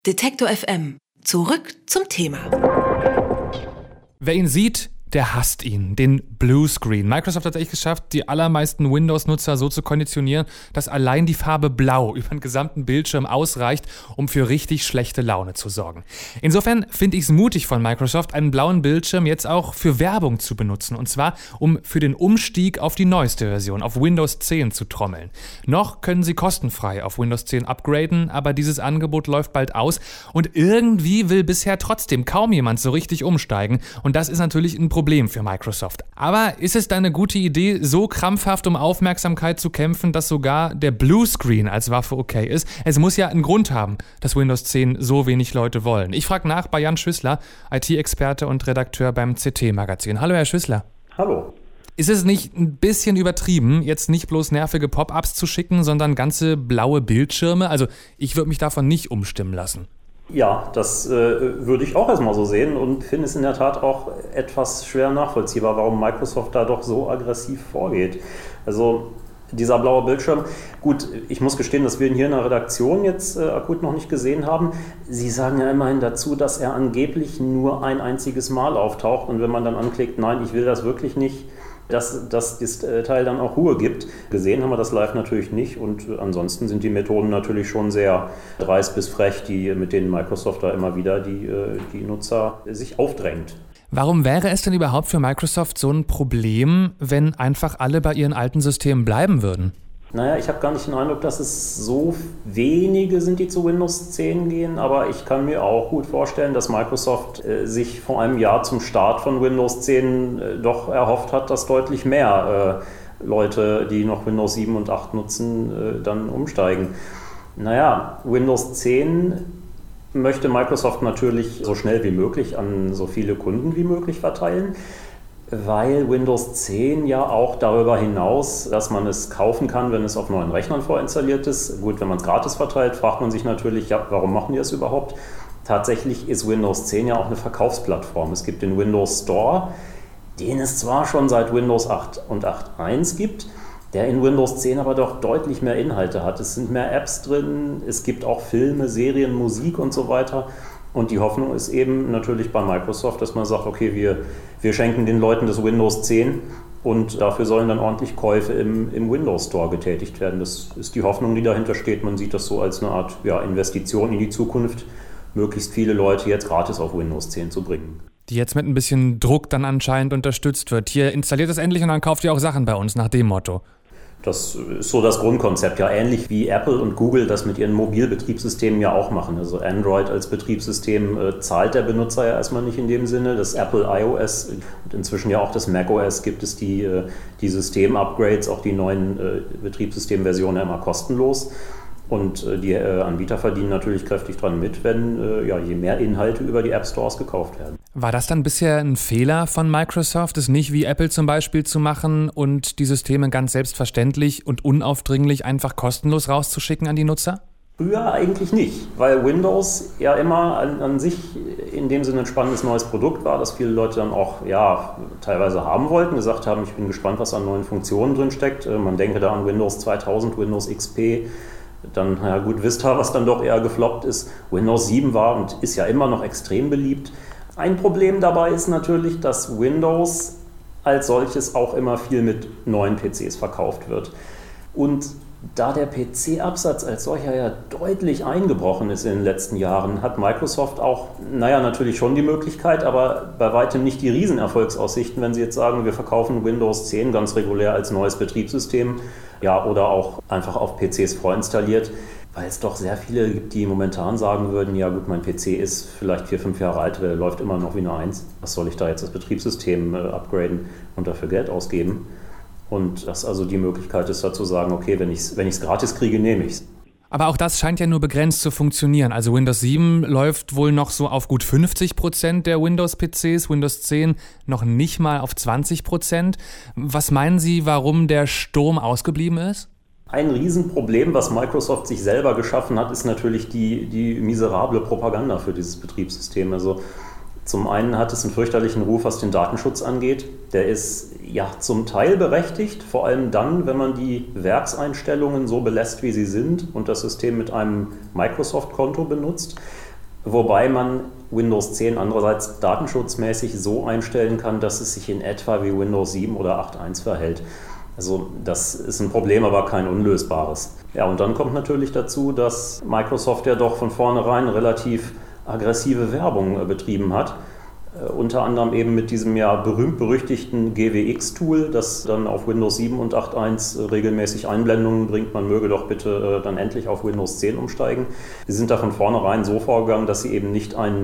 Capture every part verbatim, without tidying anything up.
Detektor F M. Zurück zum Thema. Wer ihn sieht, der hasst ihn, den Bluescreen. Microsoft hat es echt geschafft, die allermeisten Windows-Nutzer so zu konditionieren, dass allein die Farbe Blau über den gesamten Bildschirm ausreicht, um für richtig schlechte Laune zu sorgen. Insofern finde ich es mutig von Microsoft, einen blauen Bildschirm jetzt auch für Werbung zu benutzen. Und zwar, um für den Umstieg auf die neueste Version, auf Windows zehn zu trommeln. Noch können Sie kostenfrei auf Windows zehn upgraden, aber dieses Angebot läuft bald aus. Und irgendwie will bisher trotzdem kaum jemand so richtig umsteigen. Und das ist natürlich ein Problem. Problem für Microsoft. Aber ist es da eine gute Idee, so krampfhaft um Aufmerksamkeit zu kämpfen, dass sogar der Bluescreen als Waffe okay ist? Es muss ja einen Grund haben, dass Windows zehn so wenig Leute wollen. Ich frage nach bei Jan Schüssler, I T-Experte und Redakteur beim C T-Magazin. Hallo, Herr Schüssler. Hallo. Ist es nicht ein bisschen übertrieben, jetzt nicht bloß nervige Pop-ups zu schicken, sondern ganze blaue Bildschirme? Also ich würde mich davon nicht umstimmen lassen. Ja, das äh, würde ich auch erstmal so sehen und finde es in der Tat auch etwas schwer nachvollziehbar, warum Microsoft da doch so aggressiv vorgeht. Also dieser blaue Bildschirm, gut, ich muss gestehen, dass wir ihn hier in der Redaktion jetzt äh, akut noch nicht gesehen haben. Sie sagen ja immerhin dazu, dass er angeblich nur ein einziges Mal auftaucht und wenn man dann anklickt, nein, ich will das wirklich nicht, dass, dass das Teil dann auch Ruhe gibt. Gesehen haben wir das live natürlich nicht und ansonsten sind die Methoden natürlich schon sehr dreist bis frech, die, mit denen Microsoft da immer wieder die, die Nutzer sich aufdrängt. Warum wäre es denn überhaupt für Microsoft so ein Problem, wenn einfach alle bei ihren alten Systemen bleiben würden? Naja, ich habe gar nicht den Eindruck, dass es so wenige sind, die zu Windows zehn gehen, aber ich kann mir auch gut vorstellen, dass Microsoft äh, sich vor einem Jahr zum Start von Windows zehn äh, doch erhofft hat, dass deutlich mehr äh, Leute, die noch Windows sieben und acht nutzen, äh, dann umsteigen. Naja, Windows zehn möchte Microsoft natürlich so schnell wie möglich an so viele Kunden wie möglich verteilen. Weil Windows zehn ja auch darüber hinaus, dass man es kaufen kann, wenn es auf neuen Rechnern vorinstalliert ist. Gut, wenn man es gratis verteilt, fragt man sich natürlich, ja, warum machen die das überhaupt? Tatsächlich ist Windows zehn ja auch eine Verkaufsplattform. Es gibt den Windows Store, den es zwar schon seit Windows acht und acht Punkt eins gibt, der in Windows zehn aber doch deutlich mehr Inhalte hat. Es sind mehr Apps drin, es gibt auch Filme, Serien, Musik und so weiter. Und die Hoffnung ist eben natürlich bei Microsoft, dass man sagt, okay, wir, wir schenken den Leuten das Windows zehn und dafür sollen dann ordentlich Käufe im, im Windows Store getätigt werden. Das ist die Hoffnung, die dahinter steht. Man sieht das so als eine Art ja, Investition in die Zukunft, möglichst viele Leute jetzt gratis auf Windows zehn zu bringen. Die jetzt mit ein bisschen Druck dann anscheinend unterstützt wird. Hier, installiert es endlich und dann kauft ihr auch Sachen bei uns, nach dem Motto. Das ist so das Grundkonzept, ja ähnlich wie Apple und Google das mit ihren Mobilbetriebssystemen ja auch machen. Also Android als Betriebssystem äh, zahlt der Benutzer ja erstmal nicht in dem Sinne. Das Apple iOS und inzwischen ja auch das macOS gibt es die, äh, die System-Upgrades, auch die neuen äh, Betriebssystemversionen ja immer kostenlos. Und äh, die äh, Anbieter verdienen natürlich kräftig dran mit, wenn äh, ja, je mehr Inhalte über die App Stores gekauft werden. War das dann bisher ein Fehler von Microsoft, es nicht wie Apple zum Beispiel zu machen und die Systeme ganz selbstverständlich und unaufdringlich einfach kostenlos rauszuschicken an die Nutzer? Früher eigentlich nicht, weil Windows ja immer an, an sich in dem Sinne ein spannendes neues Produkt war, das viele Leute dann auch ja, teilweise haben wollten, gesagt haben, ich bin gespannt, was an neuen Funktionen drin steckt. Man denke da an Windows zweitausend, Windows X P. Dann, na gut, Vista, was dann doch eher gefloppt ist. Windows sieben war und ist ja immer noch extrem beliebt. Ein Problem dabei ist natürlich, dass Windows als solches auch immer viel mit neuen P Cs verkauft wird. Und da der P C-Absatz als solcher ja deutlich eingebrochen ist in den letzten Jahren, hat Microsoft auch, naja, natürlich schon die Möglichkeit, aber bei weitem nicht die Riesenerfolgsaussichten, wenn sie jetzt sagen, wir verkaufen Windows zehn ganz regulär als neues Betriebssystem, ja, oder auch einfach auf P Cs vorinstalliert, weil es doch sehr viele gibt, die momentan sagen würden, ja gut, mein P C ist vielleicht vier, fünf Jahre alt, der läuft immer noch wie eine eins. Was soll ich da jetzt das Betriebssystem äh, upgraden und dafür Geld ausgeben? Und das also die Möglichkeit ist, da zu sagen, okay, wenn ich es wenn ich's gratis kriege, nehme ich es. Aber auch das scheint ja nur begrenzt zu funktionieren. Also Windows sieben läuft wohl noch so auf gut fünfzig Prozent der Windows-P Cs, Windows zehn noch nicht mal auf zwanzig Prozent. Was meinen Sie, warum der Sturm ausgeblieben ist? Ein Riesenproblem, was Microsoft sich selber geschaffen hat, ist natürlich die, die miserable Propaganda für dieses Betriebssystem. Also zum einen hat es einen fürchterlichen Ruf, was den Datenschutz angeht. Der ist ja zum Teil berechtigt, vor allem dann, wenn man die Werkseinstellungen so belässt, wie sie sind und das System mit einem Microsoft-Konto benutzt. Wobei man Windows zehn andererseits datenschutzmäßig so einstellen kann, dass es sich in etwa wie Windows sieben oder acht Punkt eins verhält. Also das ist ein Problem, aber kein unlösbares. Ja, und dann kommt natürlich dazu, dass Microsoft ja doch von vornherein relativ aggressive Werbung betrieben hat. Äh, unter anderem eben mit diesem ja berühmt-berüchtigten G W X-Tool, das dann auf Windows sieben und acht Punkt eins regelmäßig Einblendungen bringt. Man möge doch bitte äh, dann endlich auf Windows zehn umsteigen. Sie sind da von vornherein so vorgegangen, dass sie eben nicht ein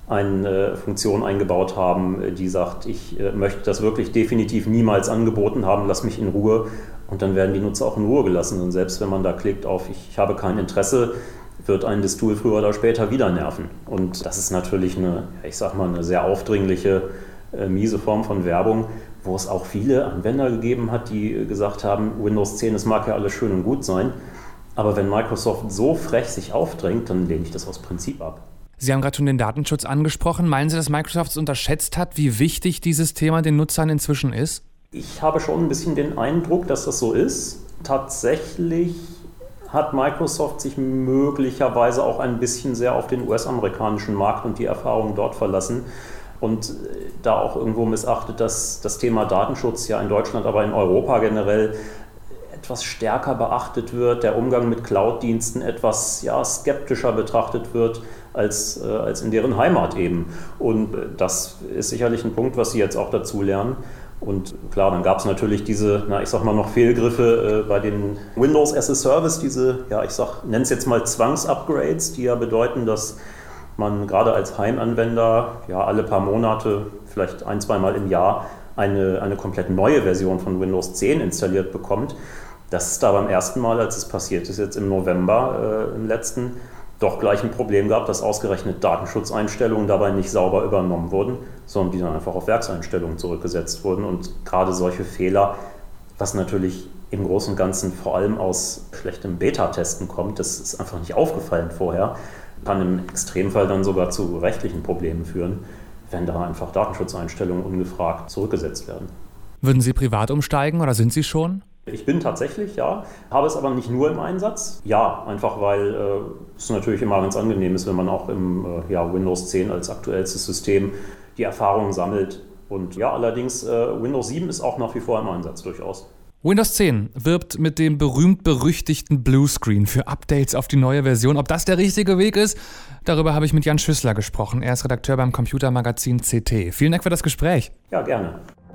eine Funktion eingebaut haben, die sagt, ich möchte das wirklich definitiv niemals angeboten haben, lass mich in Ruhe. Und dann werden die Nutzer auch in Ruhe gelassen. Und selbst wenn man da klickt auf ich habe kein Interesse, wird einen das Tool früher oder später wieder nerven. Und das ist natürlich eine, ich sag mal, eine sehr aufdringliche, miese Form von Werbung, wo es auch viele Anwender gegeben hat, die gesagt haben, Windows zehn, das mag ja alles schön und gut sein, aber wenn Microsoft so frech sich aufdrängt, dann lehne ich das aus Prinzip ab. Sie haben gerade schon den Datenschutz angesprochen. Meinen Sie, dass Microsoft es unterschätzt hat, wie wichtig dieses Thema den Nutzern inzwischen ist? Ich habe schon ein bisschen den Eindruck, dass das so ist. Tatsächlich hat Microsoft sich möglicherweise auch ein bisschen sehr auf den U S-amerikanischen Markt und die Erfahrungen dort verlassen und da auch irgendwo missachtet, dass das Thema Datenschutz ja in Deutschland, aber in Europa generell etwas stärker beachtet wird, der Umgang mit Cloud-Diensten etwas ja, skeptischer betrachtet wird als, äh, als in deren Heimat eben. Und äh, das ist sicherlich ein Punkt, was Sie jetzt auch dazu lernen. Und klar, dann gab es natürlich diese, na, ich sag mal noch Fehlgriffe äh, bei den Windows as a Service, diese, ja, ich sag, nenne es jetzt mal Zwangsupgrades, die ja bedeuten, dass man gerade als Heimanwender ja alle paar Monate, vielleicht ein, zweimal im Jahr, eine, eine komplett neue Version von Windows zehn installiert bekommt. Das ist da beim ersten Mal, als es passiert ist, jetzt im November äh, im letzten, doch gleich ein Problem gab, dass ausgerechnet Datenschutzeinstellungen dabei nicht sauber übernommen wurden, sondern die dann einfach auf Werkseinstellungen zurückgesetzt wurden. Und gerade solche Fehler, was natürlich im Großen und Ganzen vor allem aus schlechtem Beta-Testen kommt, das ist einfach nicht aufgefallen vorher, kann im Extremfall dann sogar zu rechtlichen Problemen führen, wenn da einfach Datenschutzeinstellungen ungefragt zurückgesetzt werden. Würden Sie privat umsteigen oder sind Sie schon? Ich bin tatsächlich, ja, habe es aber nicht nur im Einsatz. Ja, einfach weil äh, es natürlich immer ganz angenehm ist, wenn man auch im äh, ja, Windows zehn als aktuellstes System die Erfahrungen sammelt. Und ja, allerdings äh, Windows sieben ist auch nach wie vor im Einsatz durchaus. Windows zehn wirbt mit dem berühmt-berüchtigten Bluescreen für Updates auf die neue Version. Ob das der richtige Weg ist, darüber habe ich mit Jan Schüssler gesprochen. Er ist Redakteur beim Computermagazin C T. Vielen Dank für das Gespräch. Ja, gerne.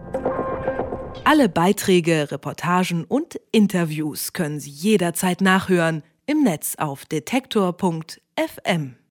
Alle Beiträge, Reportagen und Interviews können Sie jederzeit nachhören im Netz auf detektor punkt f m.